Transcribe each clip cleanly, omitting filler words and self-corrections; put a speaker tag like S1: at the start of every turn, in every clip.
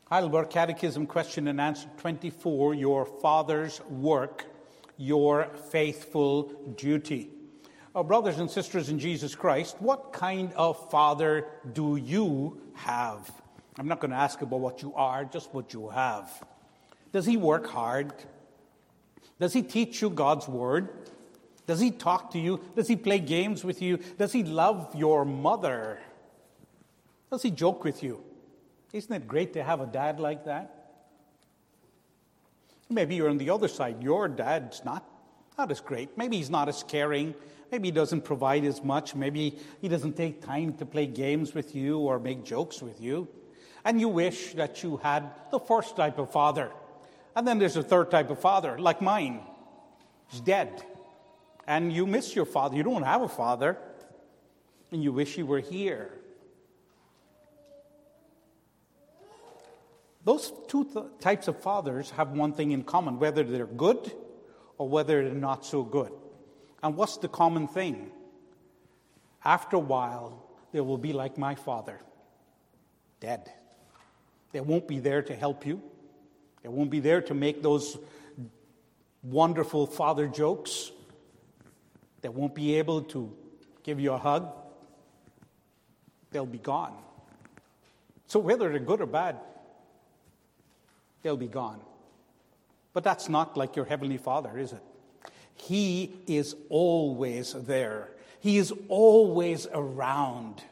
S1: Heidelberg Catechism, question and answer 24, your father's work, your faithful duty. Brothers and sisters in Jesus Christ, what kind of father do you have? I'm not going to ask about what you are, just what you have. Does he work hard? Does he teach you God's word? Does he talk to you? Does he play games with you? Does he love your mother? Does he joke with you? Isn't it great to have a dad like that? Maybe you're on the other side. Your dad's not as great. Maybe he's not as caring. Maybe he doesn't provide as much. Maybe he doesn't take time to play games with you or make jokes with you. And you wish that you had the first type of father. And then there's a third type of father, like mine. He's dead. And you miss your father. You don't have a father. And you wish he were here. Those two types of fathers have one thing in common, whether they're good or whether they're not so good. And what's the common thing? After a while, they will be like my father, dead. They won't be there to help you. They won't be there to make those wonderful father jokes. They won't be able to give you a hug. They'll be gone. So whether they're good or bad, they'll be gone. But that's not like your Heavenly Father, is it? He is always there. He is always around.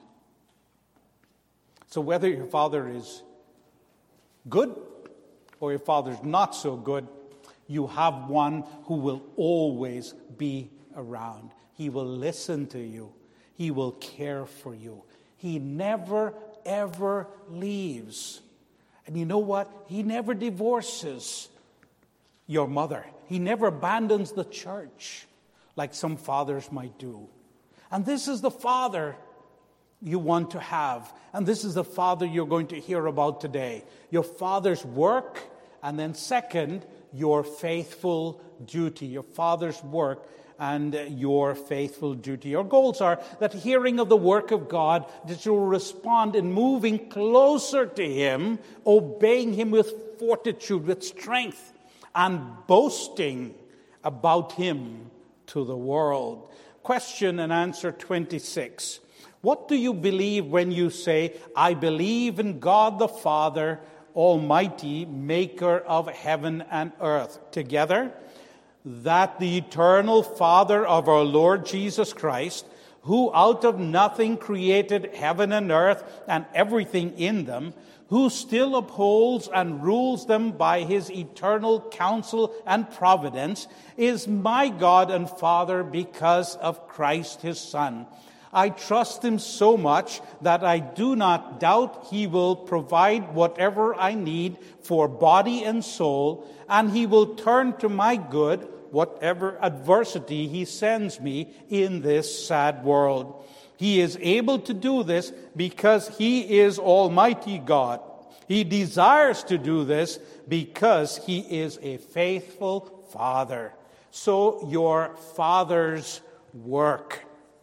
S1: So whether your father is good or your father's not so good, you have one who will always be around. He will listen to you. He will care for you. He never, ever leaves. And you know what? He never divorces your mother. He never abandons the church like some fathers might do. And this is the father you want to have. And this is the father you're going to hear about today. Your father's work, and then second, your faithful duty. Your father's work and your faithful duty. Your goals are that hearing of the work of God, that you'll respond in moving closer to Him, obeying Him with fortitude, with strength, and boasting about Him to the world. Question and answer 26. What do you believe when you say, I believe in God the Father, Almighty, maker of heaven and earth? Together, that the eternal Father of our Lord Jesus Christ, who out of nothing created heaven and earth and everything in them, who still upholds and rules them by His eternal counsel and providence, is my God and Father because of Christ His Son. I trust Him so much that I do not doubt He will provide whatever I need for body and soul, and He will turn to my good whatever adversity He sends me in this sad world. He is able to do this because He is Almighty God. He desires to do this because He is a faithful Father. So your Father's work.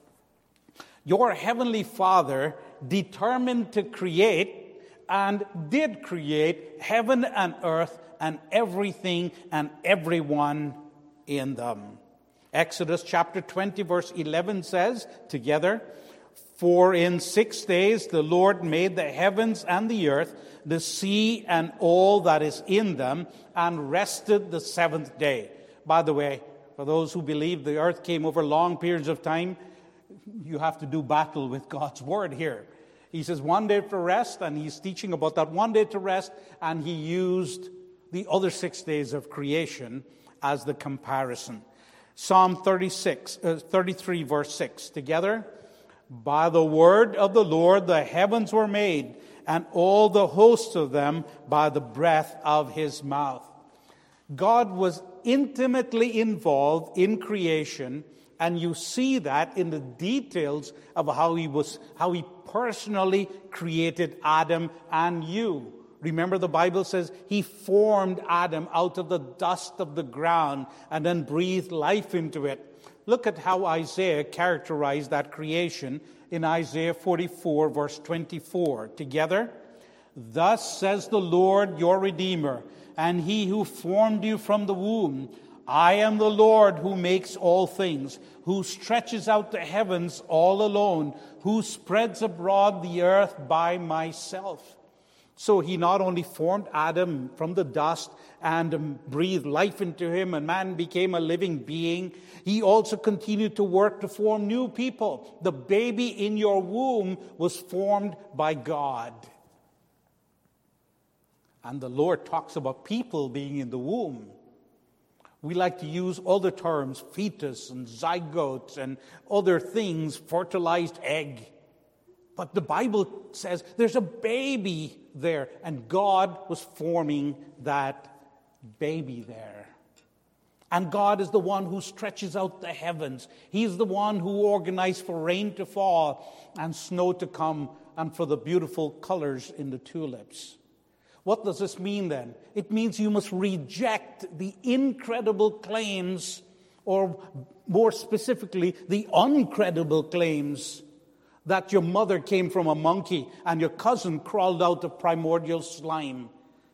S1: Your Heavenly Father determined to create and did create heaven and earth and everything and everyone in them. Exodus chapter 20 verse 11 says, together, for in 6 days the Lord made the heavens and the earth, the sea and all that is in them, and rested the seventh day. By the way, for those who believe the earth came over long periods of time, you have to do battle with God's word here. He says 1 day to rest, and He's teaching about that 1 day to rest, and He used the other 6 days of creation as the comparison. Psalm 33 verse 6. Together, by the word of the Lord the heavens were made, and all the hosts of them by the breath of His mouth. God was intimately involved in creation, and you see that in the details of how He personally created Adam and you. Remember, the Bible says He formed Adam out of the dust of the ground and then breathed life into it. Look at how Isaiah characterized that creation in Isaiah 44, verse 24. Together, Thus says the Lord your Redeemer, and he who formed you from the womb. I am the Lord who makes all things, who stretches out the heavens all alone, who spreads abroad the earth by myself. So he not only formed Adam from the dust and breathed life into him, and man became a living being, he also continued to work to form new people. The baby in your womb was formed by God. And the Lord talks about people being in the womb. We like to use other terms, fetus and zygote and other things, fertilized egg. But the Bible says there's a baby there, and God was forming that baby there. And God is the one who stretches out the heavens. He's the one who organized for rain to fall and snow to come and for the beautiful colors in the tulips. What does this mean then? It means you must reject the incredible claims, or more specifically, the uncredible claims that your mother came from a monkey and your cousin crawled out of primordial slime.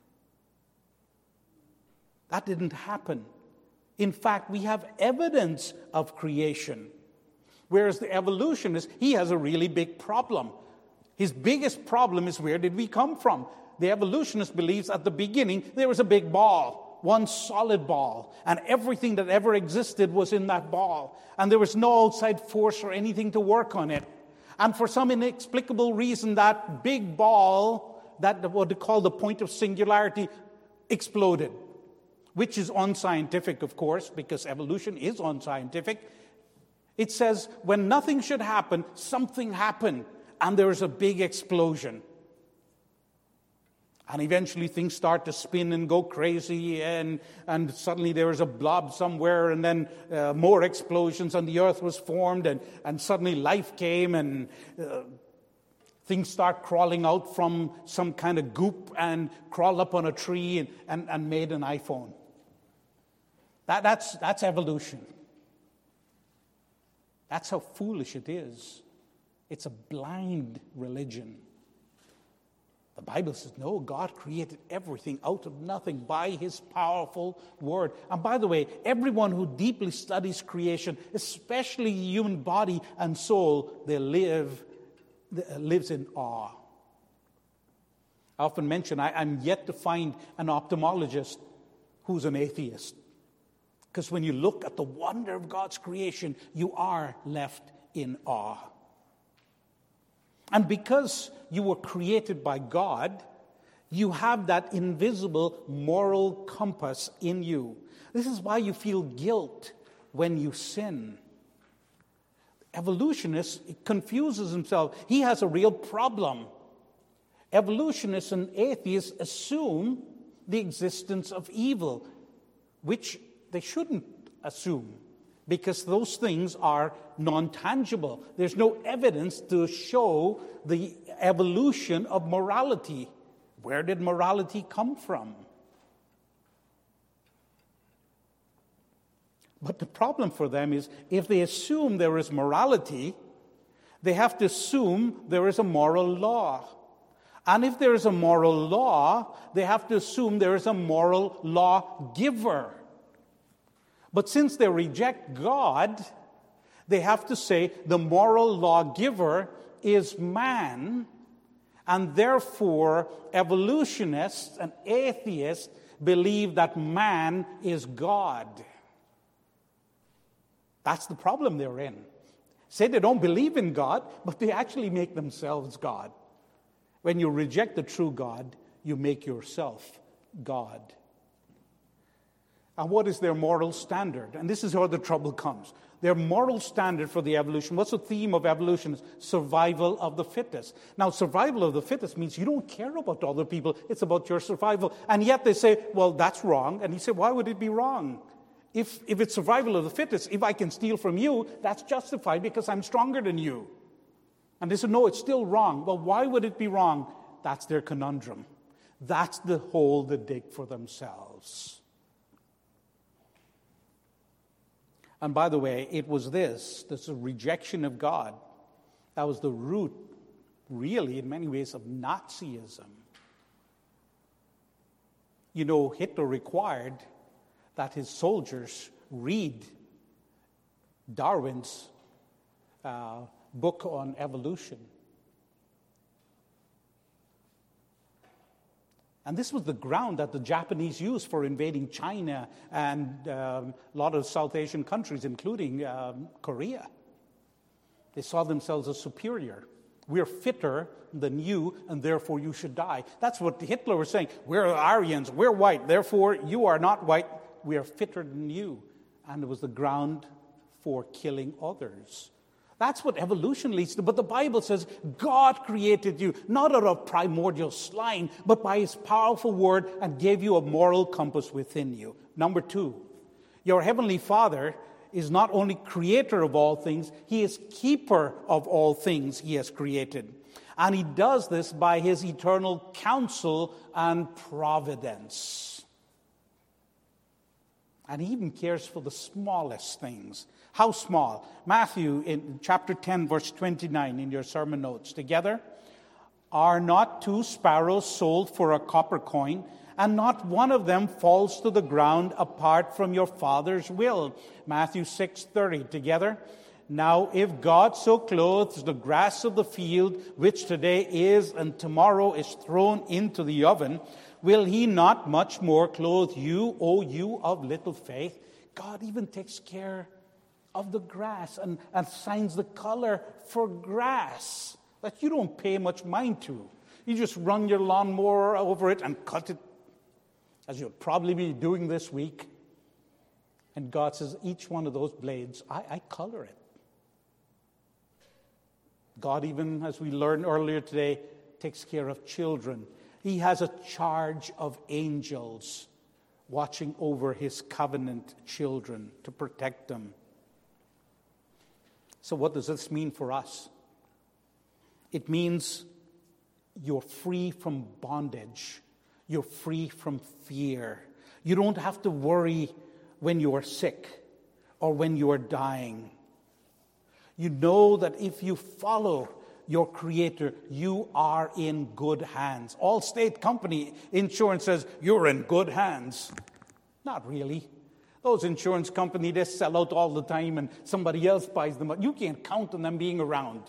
S1: That didn't happen. In fact, we have evidence of creation. Whereas the evolutionist, he has a really big problem. His biggest problem is, where did we come from? The evolutionist believes at the beginning there was a big ball, one solid ball, and everything that ever existed was in that ball. And there was no outside force or anything to work on it. And for some inexplicable reason, that big ball, that what they call the point of singularity, exploded. Which is unscientific, of course, because evolution is unscientific. It says when nothing should happen, something happened, and there was a big explosion. And eventually things start to spin and go crazy, and suddenly there was a blob somewhere, and then more explosions, and the earth was formed, and suddenly life came, and things start crawling out from some kind of goop and crawl up on a tree and made an iPhone. That's evolution. That's how foolish it is. It's a blind religion. The Bible says, no, God created everything out of nothing by His powerful word. And by the way, everyone who deeply studies creation, especially the human body and soul, lives in awe. I often mention I'm yet to find an ophthalmologist who's an atheist. Because when you look at the wonder of God's creation, you are left in awe. And because you were created by God, you have that invisible moral compass in you. This is why you feel guilt when you sin. Evolutionist confuses himself. He has a real problem. Evolutionists and atheists assume the existence of evil, which they shouldn't assume, because those things are non-tangible. There's no evidence to show the evolution of morality. Where did morality come from? But the problem for them is, if they assume there is morality, they have to assume there is a moral law. And if there is a moral law, they have to assume there is a moral law giver. But since they reject God, they have to say the moral lawgiver is man, and therefore evolutionists and atheists believe that man is God. That's the problem they're in. Say they don't believe in God, but they actually make themselves God. When you reject the true God, you make yourself God. And what is their moral standard? And this is where the trouble comes. Their moral standard for the evolution, what's the theme of evolution? Survival of the fittest. Now, survival of the fittest means you don't care about other people. It's about your survival. And yet they say, well, that's wrong. And you say, why would it be wrong? If it's survival of the fittest, if I can steal from you, that's justified because I'm stronger than you. And they say, no, it's still wrong. Well, why would it be wrong? That's their conundrum. That's the hole they dig for themselves. And by the way, it was this rejection of God, that was the root, really, in many ways, of Nazism. You know, Hitler required that his soldiers read Darwin's book on evolution. And this was the ground that the Japanese used for invading China and a lot of South Asian countries, including Korea. They saw themselves as superior. We're fitter than you, and therefore you should die. That's what Hitler was saying. We're Aryans, we're white, therefore you are not white. We are fitter than you. And it was the ground for killing others. That's what evolution leads to. But the Bible says God created you, not out of primordial slime, but by His powerful word, and gave you a moral compass within you. Number 2, your Heavenly Father is not only creator of all things, He is keeper of all things He has created. And He does this by His eternal counsel and providence. And He even cares for the smallest things. How small? Matthew in chapter 10, verse 29 in your sermon notes. Together, are not 2 sparrows sold for a copper coin, and not one of them falls to the ground apart from your Father's will? Matthew 6:30. Together, now if God so clothes the grass of the field, which today is and tomorrow is thrown into the oven, will He not much more clothe you, O you of little faith? God even takes care of the grass and assigns the color for grass that you don't pay much mind to. You just run your lawnmower over it and cut it, as you'll probably be doing this week. And God says, each one of those blades, I color it. God, even as we learned earlier today, takes care of children. He has a charge of angels watching over His covenant children to protect them. So what does this mean for us? It means you're free from bondage. You're free from fear. You don't have to worry when you are sick or when you are dying. You know that if you follow your Creator, you are in good hands. Allstate Company Insurance says you're in good hands. Not really. Those insurance companies, they sell out all the time and somebody else buys them up. You can't count on them being around.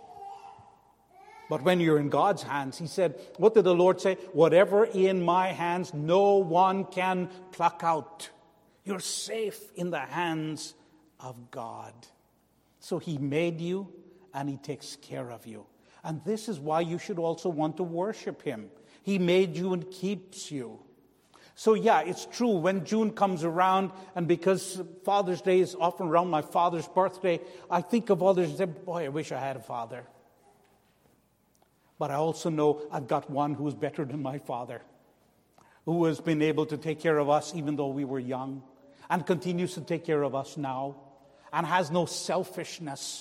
S1: But when you're in God's hands, He said, what did the Lord say? Whatever in my hands, no one can pluck out. You're safe in the hands of God. So He made you and He takes care of you. And this is why you should also want to worship Him. He made you and keeps you. So yeah, it's true, when June comes around, and because Father's Day is often around my father's birthday, I think of others and say, boy, I wish I had a father. But I also know I've got one who is better than my father, who has been able to take care of us even though we were young, and continues to take care of us now, and has no selfishness.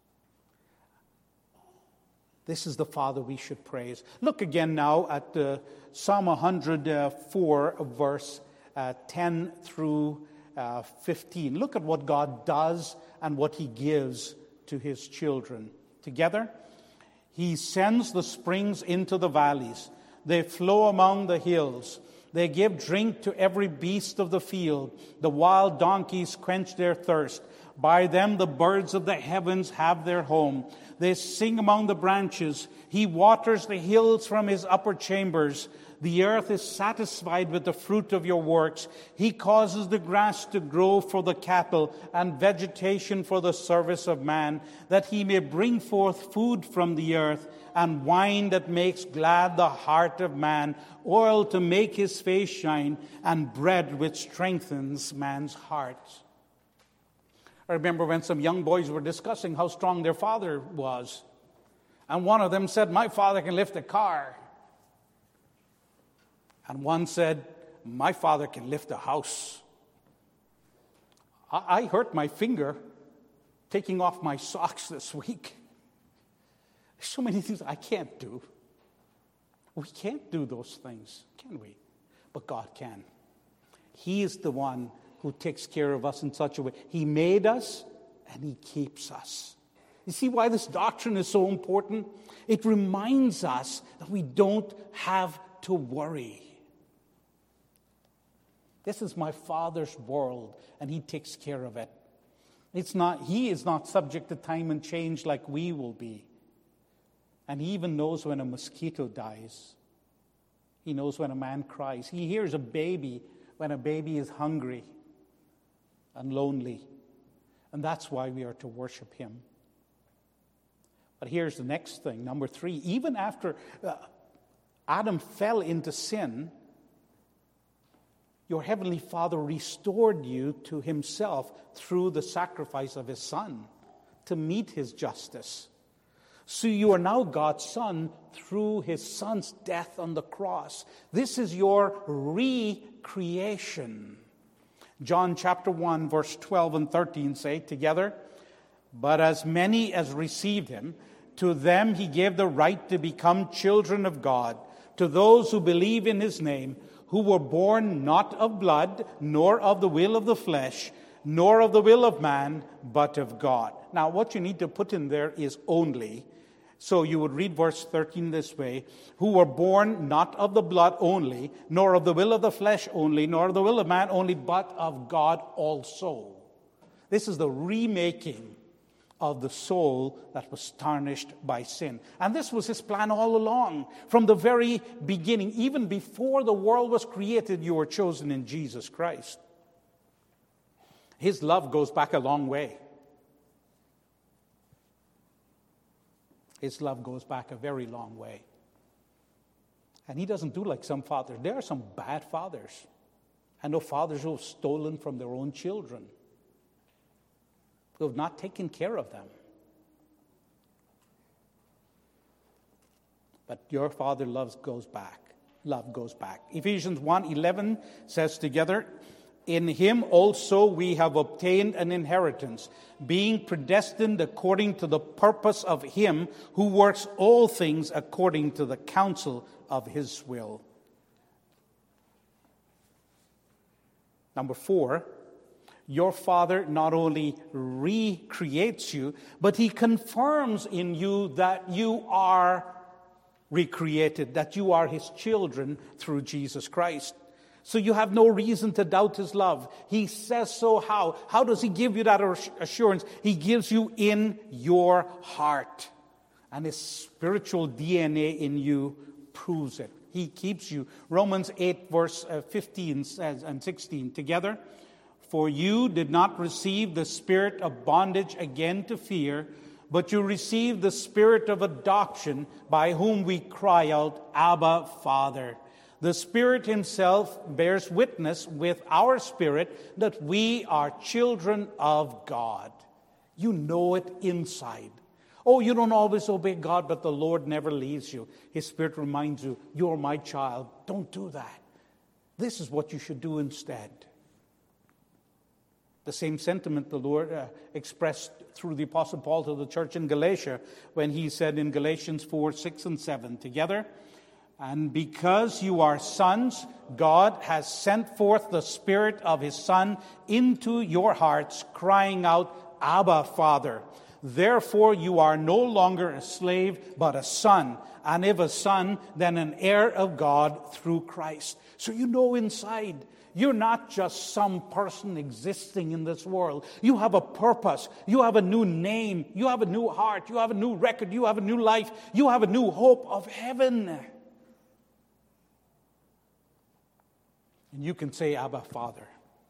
S1: This is the Father we should praise. Look again now at Psalm 104, verse 10 through 15. Look at what God does and what He gives to His children. Together, He sends the springs into the valleys. They flow among the hills. They give drink to every beast of the field. The wild donkeys quench their thirst. By them the birds of the heavens have their home. They sing among the branches. He waters the hills from His upper chambers. The earth is satisfied with the fruit of your works. He causes the grass to grow for the cattle and vegetation for the service of man, that He may bring forth food from the earth and wine that makes glad the heart of man, oil to make his face shine, and bread which strengthens man's heart. I remember when some young boys were discussing how strong their father was. And one of them said, my father can lift a car. And one said, my father can lift a house. I hurt my finger taking off my socks this week. There's so many things I can't do. We can't do those things, can we? But God can. He is the one who takes care of us in such a way. He made us and He keeps us. You see why this doctrine is so important? It reminds us that we don't have to worry. This is my Father's world, and He takes care of it. He is not subject to time and change like we will be. And He even knows when a mosquito dies. He knows when a man cries. He hears a baby when a baby is hungry and lonely. And that's why we are to worship Him. But here's the next thing, number 3. Even after Adam fell into sin, your Heavenly Father restored you to Himself through the sacrifice of His Son to meet His justice. So you are now God's son through His Son's death on the cross. This is your recreation. John chapter 1, verse 12 and 13 say together, "But as many as received Him, to them He gave the right to become children of God, to those who believe in His name, who were born not of blood, nor of the will of the flesh, nor of the will of man, but of God." Now, what you need to put in there is only. So you would read verse 13 this way, "Who were born not of the blood only, nor of the will of the flesh only, nor of the will of man only, but of God also." This is the remaking of the soul that was tarnished by sin. And this was His plan all along. From the very beginning, even before the world was created, you were chosen in Jesus Christ. His love goes back a long way. His love goes back a very long way. And He doesn't do like some fathers. There are some bad fathers. I know fathers who have stolen from their own children, who have not taken care of them. But your Father love goes back. Ephesians 1:11 says together, "In Him also we have obtained an inheritance, being predestined according to the purpose of Him who works all things according to the counsel of His will." Number 4, your Father not only recreates you, but He confirms in you that you are recreated, that you are His children through Jesus Christ. So you have no reason to doubt His love. He says so. How? How does He give you that assurance? He gives you in your heart. And His spiritual DNA in you proves it. He keeps you. Romans 8, verse 15 says, and 16 together, "For you did not receive the spirit of bondage again to fear, but you received the spirit of adoption, by whom we cry out, Abba, Father. The Spirit Himself bears witness with our spirit that we are children of God." You know it inside. Oh, you don't always obey God, but the Lord never leaves you. His Spirit reminds you, you're my child. Don't do that. This is what you should do instead. The same sentiment the Lord expressed through the Apostle Paul to the church in Galatia when he said in Galatians 4, 6, and 7 together, "And because you are sons, God has sent forth the Spirit of His Son into your hearts, crying out, Abba, Father. Therefore you are no longer a slave, but a son. And if a son, then an heir of God through Christ." So you know inside, you're not just some person existing in this world. You have a purpose. You have a new name. You have a new heart. You have a new record. You have a new life. You have a new hope of heaven. And you can say, Abba, Father.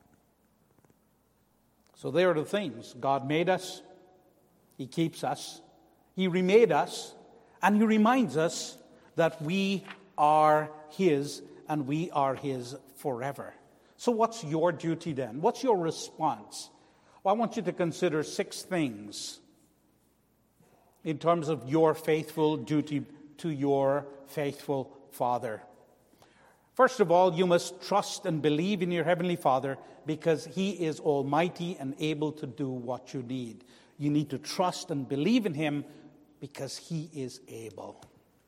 S1: So there are the things. God made us. He keeps us. He remade us. And He reminds us that we are His and we are His forever. So what's your duty then? What's your response? Well, I want you to consider 6 things in terms of your faithful duty to your faithful Father. First of all, you must trust and believe in your Heavenly Father because He is almighty and able to do what you need. You need to trust and believe in Him because He is able.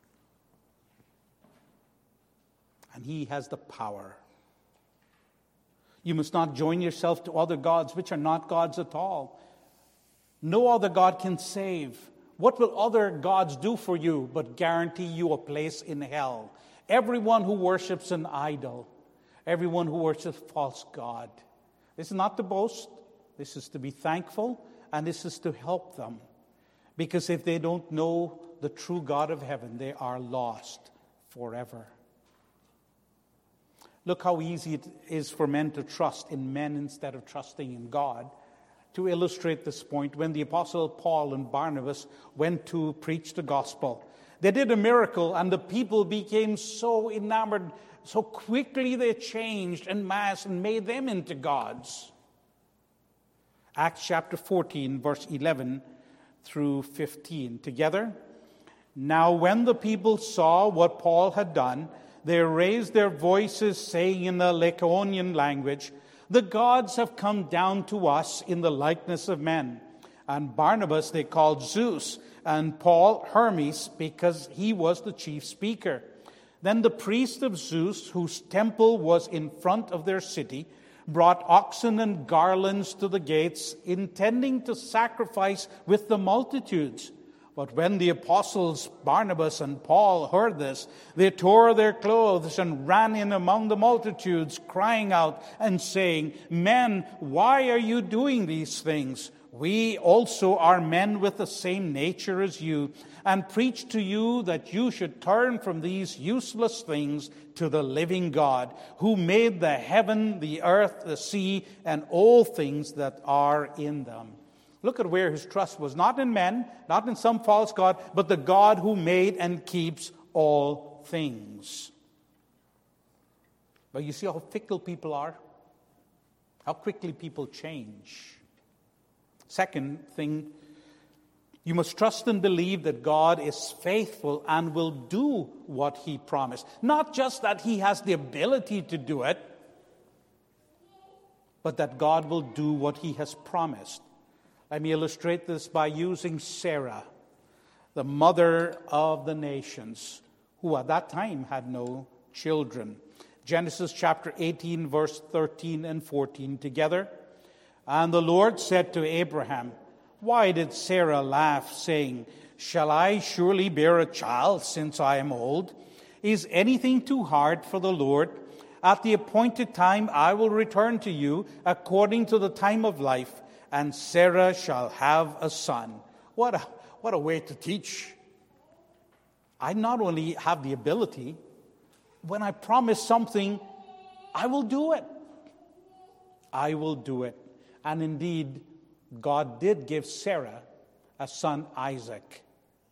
S1: And He has the power. You must not join yourself to other gods which are not gods at all. No other God can save. What will other gods do for you but guarantee you a place in hell? Everyone who worships an idol, everyone who worships false god. This is not to boast. This is to be thankful, and this is to help them. Because if they don't know the true God of heaven, they are lost forever. Look how easy it is for men to trust in men instead of trusting in God. To illustrate this point, when the Apostle Paul and Barnabas went to preach the gospel, they did a miracle, and the people became so enamored. So quickly they changed en masse and made them into gods. Acts chapter 14, verse 11 through 15. Together. Now when the people saw what Paul had done, they raised their voices, saying in the Lycaonian language, "The gods have come down to us in the likeness of men." And Barnabas they called Zeus, and Paul Hermes, because he was the chief speaker. Then the priest of Zeus, whose temple was in front of their city, brought oxen and garlands to the gates, intending to sacrifice with the multitudes. But when the apostles Barnabas and Paul heard this, they tore their clothes and ran in among the multitudes, crying out and saying, "Men, why are you doing these things? We also are men with the same nature as you, and preach to you that you should turn from these useless things to the living God, who made the heaven, the earth, the sea, and all things that are in them." Look at where his trust was. Not in men, not in some false god, but the God who made and keeps all things. But you see how fickle people are? How quickly people change. Second thing, you must trust and believe that God is faithful and will do what he promised. Not just that he has the ability to do it, but that God will do what he has promised. Let me illustrate this by using Sarah, the mother of the nations, who at that time had no children. Genesis chapter 18, verse 13 and 14 together. And the Lord said to Abraham, "Why did Sarah laugh, saying, 'Shall I surely bear a child since I am old? Is anything too hard for the Lord? At the appointed time I will return to you according to the time of life, and Sarah shall have a son.'" What a way to teach. I not only have the ability, when I promise something, I will do it. I will do it. And indeed, God did give Sarah a son, Isaac.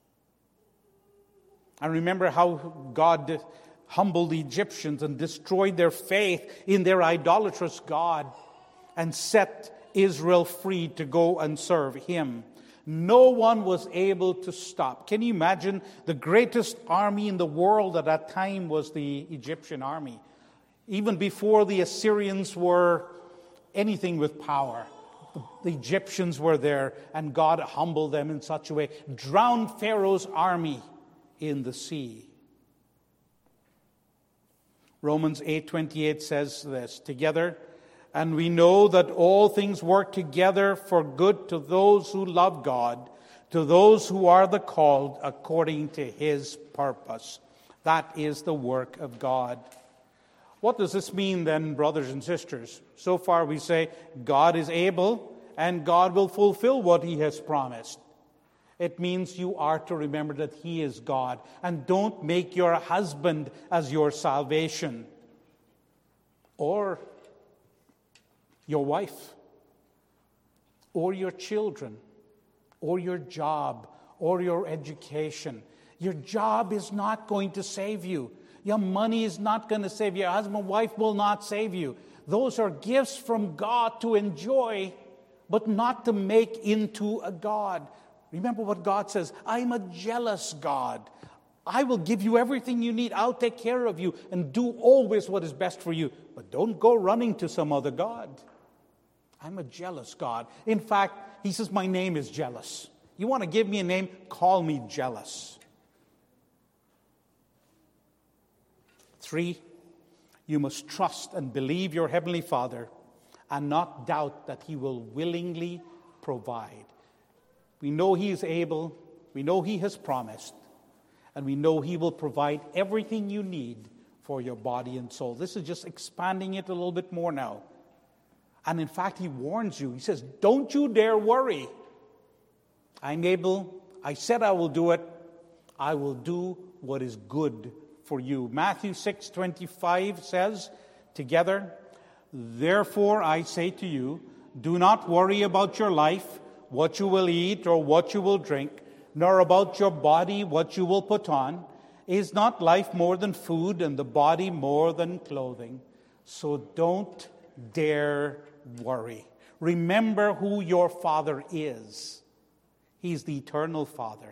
S1: And remember how God humbled the Egyptians and destroyed their faith in their idolatrous God and set Israel free to go and serve him. No one was able to stop. Can you imagine? The greatest army in the world at that time was the Egyptian army. Even before the Assyrians were anything with power, the Egyptians were there, and God humbled them in such a way, drowned Pharaoh's army in the sea. Romans 8:28 says this, together, "And we know that all things work together for good to those who love God, to those who are the called according to his purpose." That is the work of God. What does this mean then, brothers and sisters? So far we say God is able and God will fulfill what he has promised. It means you are to remember that he is God, and don't make your husband as your salvation, or your wife, or your children, or your job, or your education. Your job is not going to save you. Your money is not going to save you. Your husband, wife will not save you. Those are gifts from God to enjoy, but not to make into a God. Remember what God says, "I'm a jealous God. I will give you everything you need. I'll take care of you and do always what is best for you. But don't go running to some other God. I'm a jealous God." In fact, he says, "My name is jealous. You want to give me a name? Call me jealous." 3, you must trust and believe your Heavenly Father and not doubt that he will willingly provide. We know he is able, we know he has promised, and we know he will provide everything you need for your body and soul. This is just expanding it a little bit more now. And in fact, he warns you. He says, don't you dare worry. I'm able. I said I will do it. I will do what is good for you. Matthew 6:25 says, together, therefore I say to you, do not worry about your life, what you will eat or what you will drink, nor about your body, what you will put on. Is not life more than food, and the body more than clothing? So don't dare worry. Remember who your Father is. He's the eternal Father.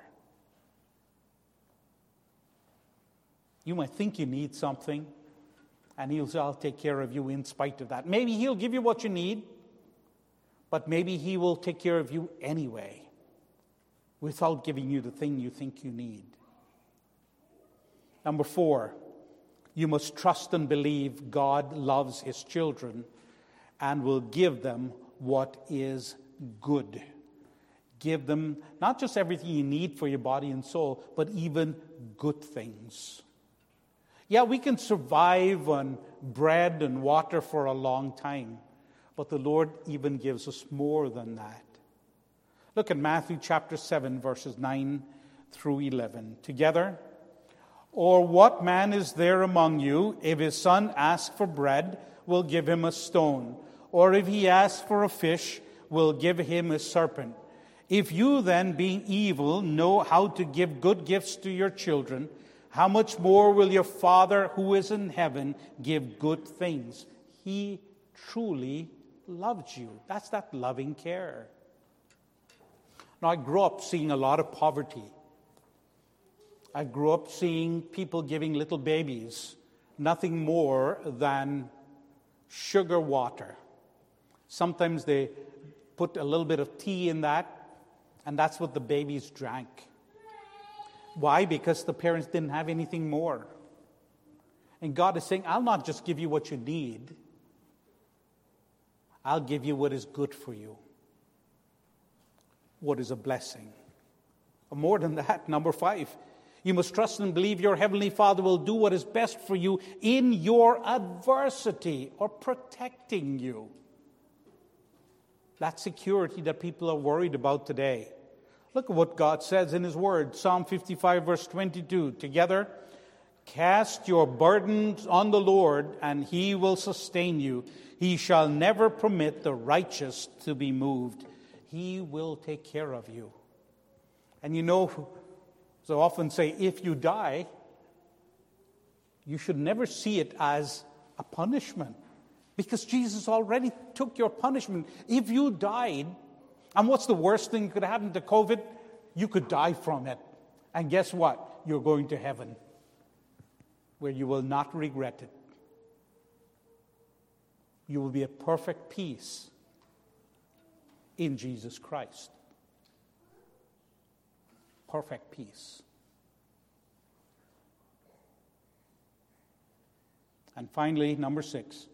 S1: You might think you need something, and he'll say, I'll take care of you in spite of that. Maybe he'll give you what you need, but maybe he will take care of you anyway, without giving you the thing you think you need. Number 4, you must trust and believe God loves his children and will give them what is good. Give them not just everything you need for your body and soul, but even good things. Yeah, we can survive on bread and water for a long time, but the Lord even gives us more than that. Look at Matthew chapter 7, verses 9 through 11. Together, or what man is there among you, if his son asks for bread, will give him a stone? Or if he asks for a fish, will give him a serpent? If you then, being evil, know how to give good gifts to your children, how much more will your Father who is in heaven give good things? He truly loves you. That's that loving care. Now, I grew up seeing a lot of poverty. I grew up seeing people giving little babies nothing more than sugar water. Sometimes they put a little bit of tea in that, and that's what the babies drank. Why? Because the parents didn't have anything more. And God is saying, I'll not just give you what you need. I'll give you what is good for you. What is a blessing. More than that, number 5, you must trust and believe your Heavenly Father will do what is best for you in your adversity or protecting you. That security that people are worried about today. Look at what God says in his word. Psalm 55 verse 22. Together, cast your burdens on the Lord and he will sustain you. He shall never permit the righteous to be moved. He will take care of you. And you know, so often say, if you die, you should never see it as a punishment. Because Jesus already took your punishment. If you died, and what's the worst thing that could happen to COVID? You could die from it. And guess what? You're going to heaven, where you will not regret it. You will be at perfect peace in Jesus Christ. Perfect peace. And finally, number 6.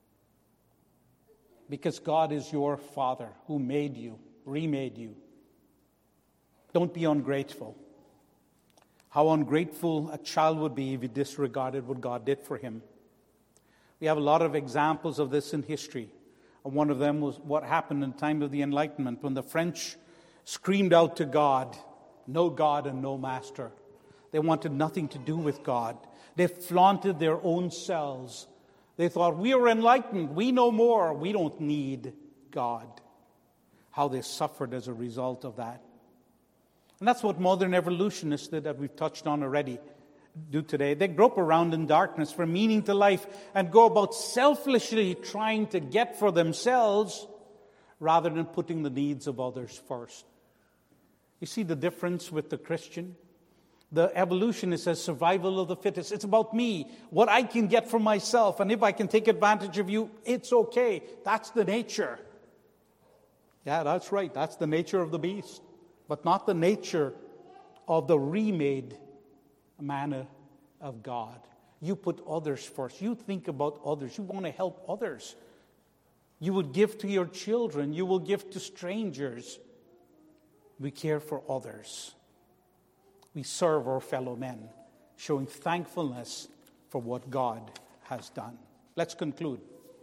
S1: Because God is your Father who made you, remade you. Don't be ungrateful. How ungrateful a child would be if he disregarded what God did for him. We have a lot of examples of this in history. And one of them was what happened in the time of the Enlightenment when the French screamed out to God, no God and no master. They wanted nothing to do with God. They flaunted their own selves. They thought, we are enlightened, we know more, we don't need God. How they suffered as a result of that. And that's what modern evolutionists that we've touched on already do today. They grope around in darkness for meaning to life and go about selfishly trying to get for themselves rather than putting the needs of others first. You see the difference with the Christian? The evolutionist says survival of the fittest. It's about me, what I can get for myself. And if I can take advantage of you, it's okay. That's the nature. Yeah, that's right. That's the nature of the beast. But not the nature of the remade man of God. You put others first. You think about others. You want to help others. You would give to your children. You will give to strangers. We care for others. We serve our fellow men, showing thankfulness for what God has done. Let's conclude.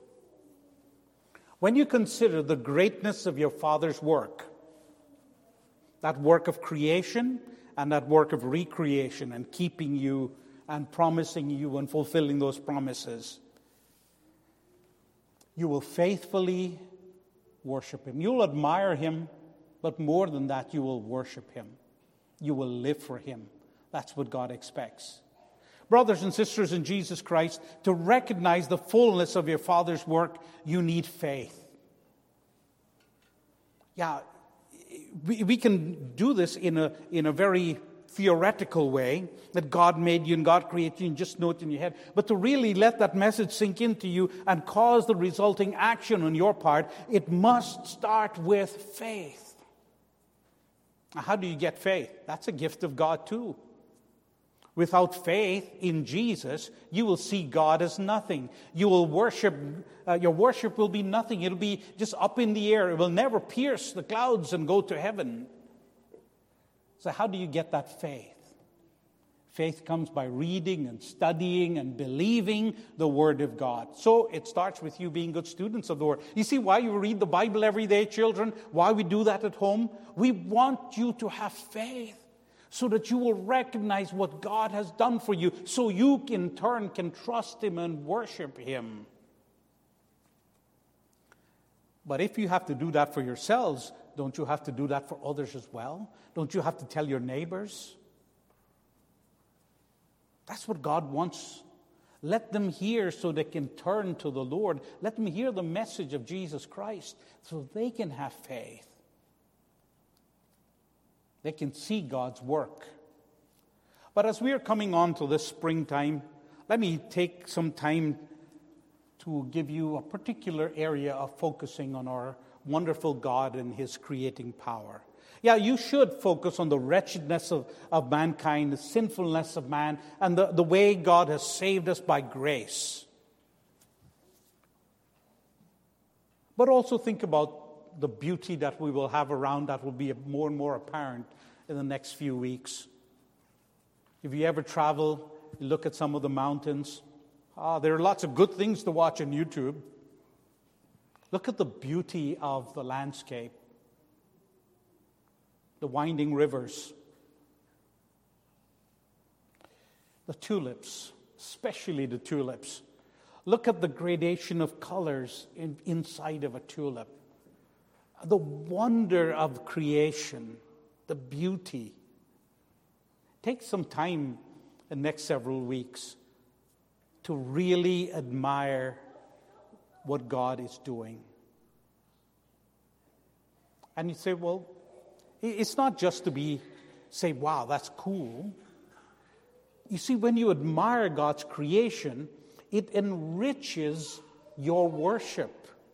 S1: When you consider the greatness of your Father's work, that work of creation and that work of recreation and keeping you and promising you and fulfilling those promises, you will faithfully worship Him. You'll admire Him, but more than that, you will worship Him. You will live for Him. That's what God expects. Brothers and sisters in Jesus Christ, to recognize the fullness of your Father's work, you need faith. Yeah, we can do this in a very theoretical way, that God made you and God created you and just know it in your head. But to really let that message sink into you and cause the resulting action on your part, it must start with faith. Now, how do you get faith? That's a gift of God too. Without faith in Jesus, you will see God as nothing. You will worship, your worship will be nothing. It'll be just up in the air. It will never pierce the clouds and go to heaven. So how do you get that faith? Faith comes by reading and studying and believing the Word of God. So it starts with you being good students of the Word. You see why you read the Bible every day, children? Why we do that at home? We want you to have faith, so that you will recognize what God has done for you, so you in turn can trust Him and worship Him. But if you have to do that for yourselves, don't you have to do that for others as well? Don't you have to tell your neighbors? That's what God wants. Let them hear so they can turn to the Lord. Let them hear the message of Jesus Christ so they can have faith. They can see God's work. But as we are coming on to this springtime, let me take some time to give you a particular area of focusing on our wonderful God and His creating power. Yeah, you should focus on the wretchedness of mankind, the sinfulness of man, and the way God has saved us by grace. But also think about the beauty that we will have around that will be more and more apparent in the next few weeks. If you ever travel, you look at some of the mountains. There are lots of good things to watch on YouTube. Look at the beauty of the landscape. The winding rivers. The tulips, especially the tulips. Look at the gradation of colors inside of a tulip. The wonder of creation, the beauty. Take some time in the next several weeks to really admire what God is doing. And you say, well, it's not just to say, wow, that's cool. You see, when you admire God's creation, it enriches your worship.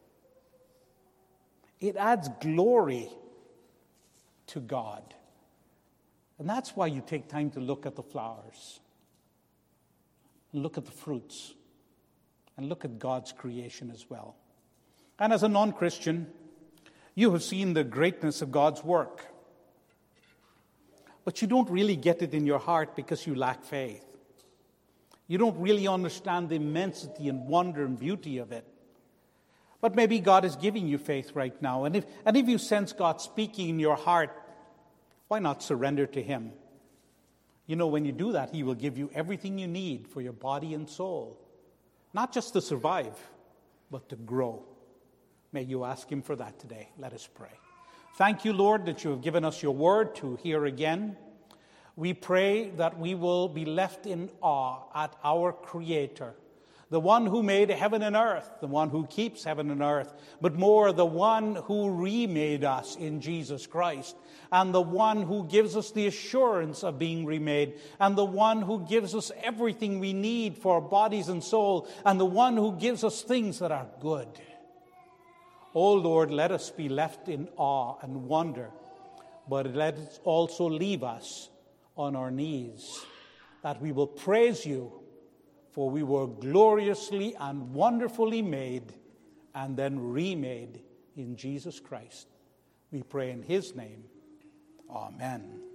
S1: It adds glory to God. And that's why you take time to look at the flowers, look at the fruits, and look at God's creation as well. And as a non-Christian, you have seen the greatness of God's work. But you don't really get it in your heart because you lack faith. You don't really understand the immensity and wonder and beauty of it. But maybe God is giving you faith right now. And if you sense God speaking in your heart, why not surrender to Him? You know, when you do that, He will give you everything you need for your body and soul. Not just to survive, but to grow. May you ask Him for that today. Let us pray. Thank you, Lord, that you have given us your word to hear again. We pray that we will be left in awe at our Creator, the one who made heaven and earth, the one who keeps heaven and earth, but more the one who remade us in Jesus Christ, and the one who gives us the assurance of being remade, and the one who gives us everything we need for our bodies and soul, and the one who gives us things that are good. Oh Lord, let us be left in awe and wonder, but let it also leave us on our knees, that we will praise you, for we were gloriously and wonderfully made and then remade in Jesus Christ. We pray in His name. Amen.